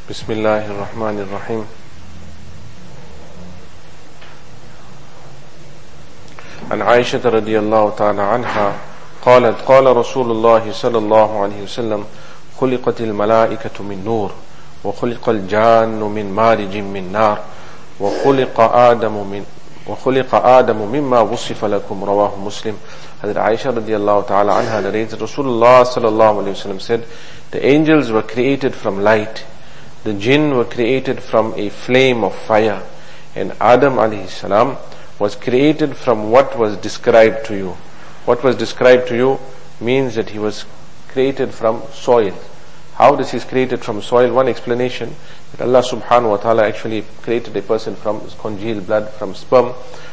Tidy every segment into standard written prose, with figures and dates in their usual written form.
بسم الله الرحمن الرحيم. عن عائشة رضي الله تعالى عنها قالت قال رسول الله صلى الله عليه وسلم خلقت الملائكة من نور وخلق الجان من مارج من نار وخلق آدم مما وصف لكم رواه Muslim. Hazrat Aisha radiallahu ta'ala anha narrates that Rasulullah sallallahu alayhi wa sallam said, the angels were created from light, the jinn were created from a flame of fire, and Adam alayhi salam was created from what was described to you. What was described to you means that he was created from soil. How this is created from soil? One explanation, that Allah subhanahu wa ta'ala actually created a person from congealed blood, from sperm.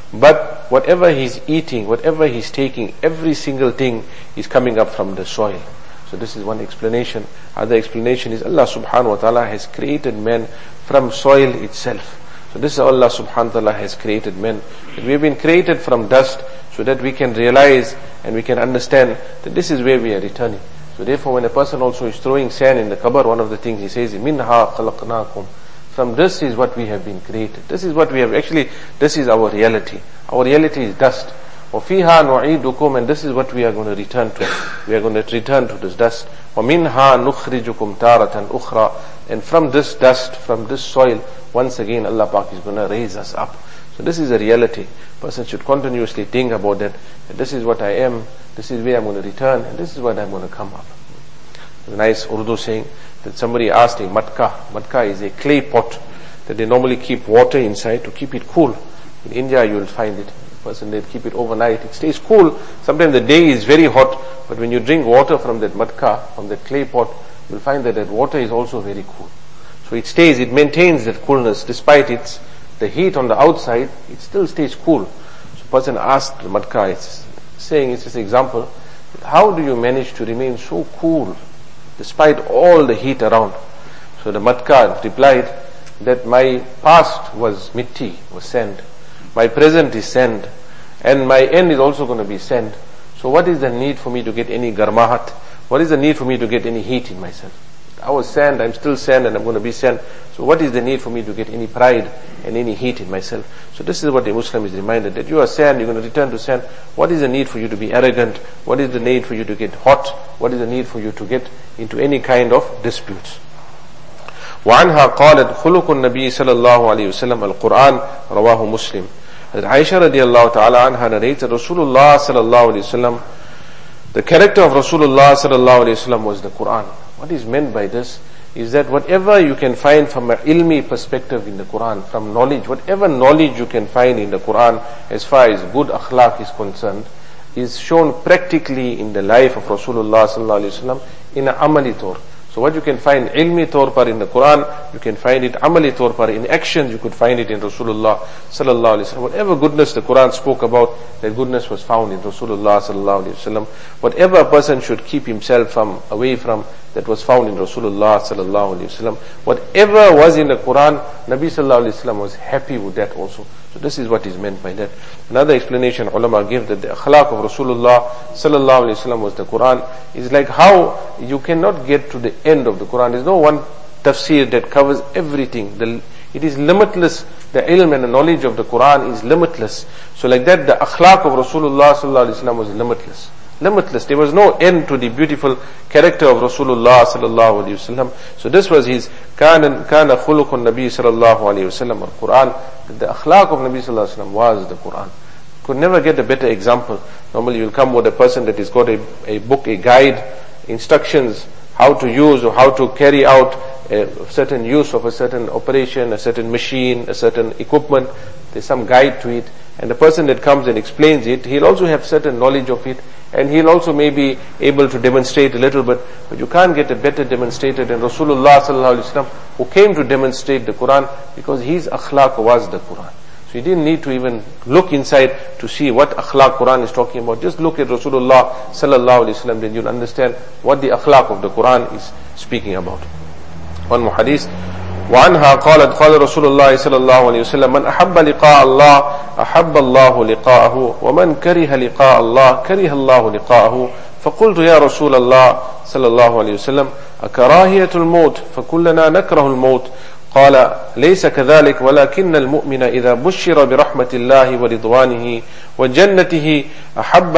But whatever he's eating, whatever he's taking, every single thing is coming up from the soil. So this is one explanation. Other explanation is Allah subhanahu wa ta'ala has created men from soil itself. So this is how Allah subhanahu wa ta'ala has created men. We have been created from dust so that we can realize and we can understand that this is where we are returning. So therefore when a person also is throwing sand in the qabr, one of the things he says, minha khalaqnakum. From this is what we have been created. This is what we have actually, this is our reality. Our reality is dust. وَفِيهَا نُعِيدُكُمْ, and this is what we are going to return to. We are going to return to this dust. وَمِنْهَا نُخْرِجُكُمْ تَارَةً أُخْرَى, and from this dust, from this soil, once again Allah Pak is going to raise us up. So this is a reality. Person should continuously think about that this is what I am, this is where I'm going to return, and this is what I'm going to come up. There's a nice Urdu saying that somebody asked a matka. Matka is a clay pot that they normally keep water inside to keep it cool. In India you will find it. Person, they keep it overnight, it stays cool. Sometimes the day is very hot, but when you drink water from that matka, from that clay pot, you'll find that water is also very cool. So it stays, it maintains that coolness despite the heat on the outside, it still stays cool. So person asked the matka, it's saying, it's just an example, how do you manage to remain so cool despite all the heat around? So the matka replied that my past was mitti, was sand. My present is sand, and my end is also going to be sand. So what is the need for me to get any garmahat? What is the need for me to get any heat in myself? I was sand, I'm still sand, and I'm going to be sand. So what is the need for me to get any pride and any heat in myself? So this is what a Muslim is reminded, that you are sand, you're going to return to sand. What is the need for you to be arrogant? What is the need for you to get hot? What is the need for you to get into any kind of disputes? وعنها قالت خلق النبي صلى الله عليه وسلم القرآن رواه مسلم. Aisha radiallahu ta'ala anha narrates that Rasulullah sallallahu alayhi wasallam, the character of Rasulullah sallallahu alayhi wasallam was the Quran. What is meant by this is that whatever you can find from an ilmi perspective in the Quran, from knowledge, whatever knowledge you can find in the Quran as far as good akhlaq is concerned, is shown practically in the life of Rasulullah sallallahu alayhi wasallam in an amali tor. So what you can find ilmi tawr par in the Quran, you can find it amali tawr par in actions, you could find it in Rasulullah sallallahu alaihi wasallam. Whatever goodness the Quran spoke about, that goodness was found in Rasulullah sallallahu alaihi wasallam. Whatever a person should keep himself away from, that was found in Rasulullah sallallahu alaihi wasallam. Whatever was in the Quran, Nabi sallallahu alaihi wasallam was happy with that also. So this is what is meant by that. Another explanation ulama give that the akhlaq of Rasulullah sallallahu alaihi wasallam was the Quran, is like how you cannot get to the end of the Quran. There is no one tafsir that covers everything. It is limitless. The ilm and the knowledge of the Quran is limitless. So like that, the akhlaq of Rasulullah sallallahu alaihi wasallam was limitless. Limitless. There was no end to the beautiful character of Rasulullah sallallahu alaihi wasallam. So this was his kana khuluqun Nabi sallallahu alaihi wasallam al-Quran. The akhlaq of Nabi sallallahu alaihi wasallam was the Quran. Could never get a better example. Normally you'll come with a person that has got a book, a guide, instructions, how to use or how to carry out a certain use of a certain operation, a certain machine, a certain equipment. There's some guide to it. And the person that comes and explains it, he'll also have certain knowledge of it, and he'll also may be able to demonstrate a little bit. But you can't get a better demonstrator than Rasulullah sallallahu alaihi wasallam, who came to demonstrate the Quran, because his akhlaq was the Quran. So you didn't need to even look inside to see what akhlaq Quran is talking about. Just look at Rasulullah sallallahu alaihi wasallam, then you'll understand what the akhlaq of the Quran is speaking about. One more hadith. وعنها قالت قال رسول الله صلى الله عليه وسلم من أحب لقاء الله أحب الله لقاءه ومن كره لقاء الله كره الله لقاءه فقلت يا رسول الله صلى الله عليه وسلم كراهية الموت فكلنا نكره الموت. قال ليس كذلك ولكن المؤمن إذا بشر برحمة الله ورضوانه وجنته أحب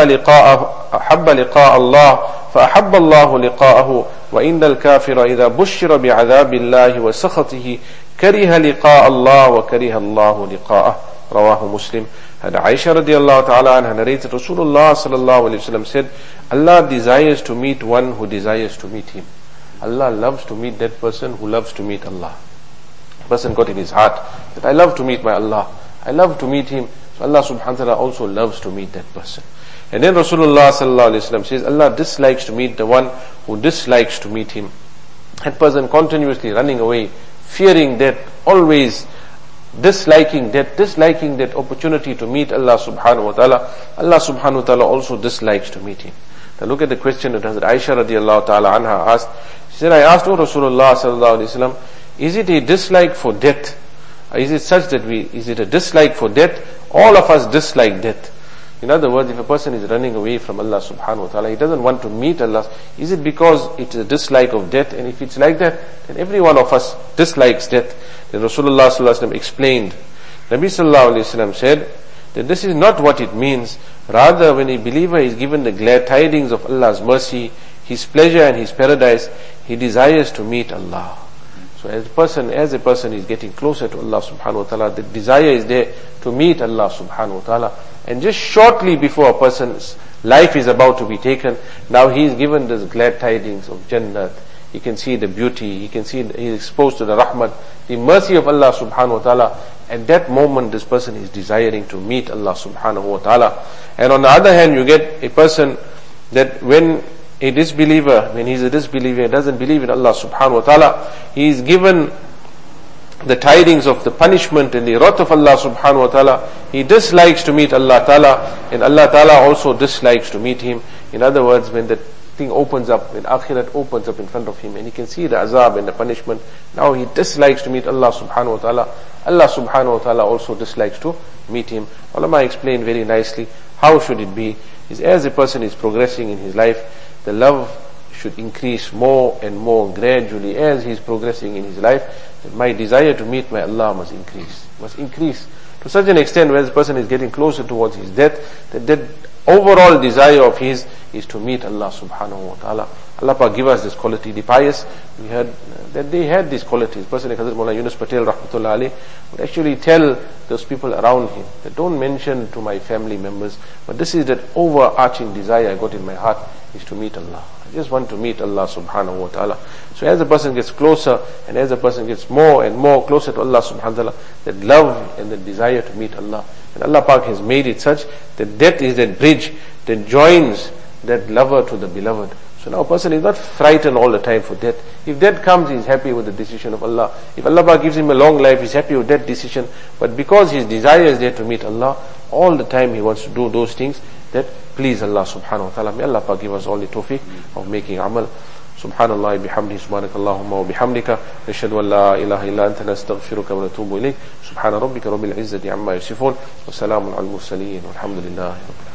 لقاء الله فأحب الله لقاءه، وإن الكافر إذا بشر بعذاب الله وسخطه كره لقاء الله وكره الله لقاءه. رواه Muslim. And Aisha radiallahu ta'ala anha narrated Rasulullah sallallahu alayhi wa sallam said, Allah desires to meet one who desires to meet him. Allah loves to meet that person who loves to meet Allah. The person got in his heart that I love to meet my Allah, I love to meet him. So Allah subhanahu wa ta'ala also loves to meet that person. And then Rasulullah sallallahu alayhi wa sallam says, Allah dislikes to meet the one who dislikes to meet him. That person continuously running away, fearing death, always disliking that opportunity to meet Allah subhanahu wa ta'ala. Allah subhanahu wa ta'ala also dislikes to meet him. Now look at the question that Hazrat Aisha radiallahu ta'ala anha asked. She said, I asked, O Rasulullah sallallahu alayhi wa sallam, is it a dislike for death? Is it such that is it a dislike for death? All of us dislike death. In other words, if a person is running away from Allah subhanahu wa ta'ala, he doesn't want to meet Allah, is it because it is a dislike of death? And if it's like that, then every one of us dislikes death. Then Rasulullah sallallahu alayhi wa sallam explained. Nabi sallallahu alayhi wa sallam said that this is not what it means. Rather, when a believer is given the glad tidings of Allah's mercy, His pleasure and His paradise, he desires to meet Allah. So as a person is getting closer to Allah subhanahu wa ta'ala, the desire is there to meet Allah subhanahu wa ta'ala. And just shortly before a person's life is about to be taken, now he is given this glad tidings of Jannat. He can see the beauty, he can see, he is exposed to the rahmat, the mercy of Allah subhanahu wa ta'ala. At that moment this person is desiring to meet Allah subhanahu wa ta'ala. And on the other hand, you get a person that when he is a disbeliever, doesn't believe in Allah subhanahu wa ta'ala, he is given the tidings of the punishment and the wrath of Allah subhanahu wa ta'ala. He dislikes to meet Allah ta'ala, and Allah ta'ala also dislikes to meet him. In other words, when the thing opens up, when akhirat opens up in front of him and he can see the azab and the punishment, now he dislikes to meet Allah subhanahu wa ta'ala. Allah subhanahu wa ta'ala also dislikes to meet him. Ulama explained very nicely how should it be. Is as a person is progressing in his life, the love should increase more and more gradually as he is progressing in his life. My desire to meet my Allah must increase to such an extent where the person is getting closer towards his death, that overall desire of his is to meet Allah subhanahu wa ta'ala. Allah Pak give us this quality. The pious, we heard that they had these qualities. Person like Hazrat Maulana Yunus Patel rahmatullah alayh would actually tell those people around him that don't mention to my family members, but this is that overarching desire I got in my heart, is to meet Allah. I just want to meet Allah subhanahu wa ta'ala. So as a person gets closer and as a person gets more and more closer to Allah subhanahu wa ta'ala, that love and the desire to meet Allah, and Allah Pak has made it such that death is that bridge that joins that lover to the beloved. So now a person is not frightened all the time for death. If death comes, he is happy with the decision of Allah. If Allah Pak gives him a long life, he is happy with that decision. But because his desire is there to meet Allah, all the time he wants to do those things that please Allah subhanahu wa ta'ala. May Allah Pak give us all the tawfiq of making amal. Subhanallah bihamdihi subhanakallahumma wa bihamdika nashhadu an la ilaha illa anta nastaghfiruka wa natubu ilayk. Subhana rabbika rabbil izzati amma yasifun wa salamun al mursaleen walhamdulillahi rabbil alamin.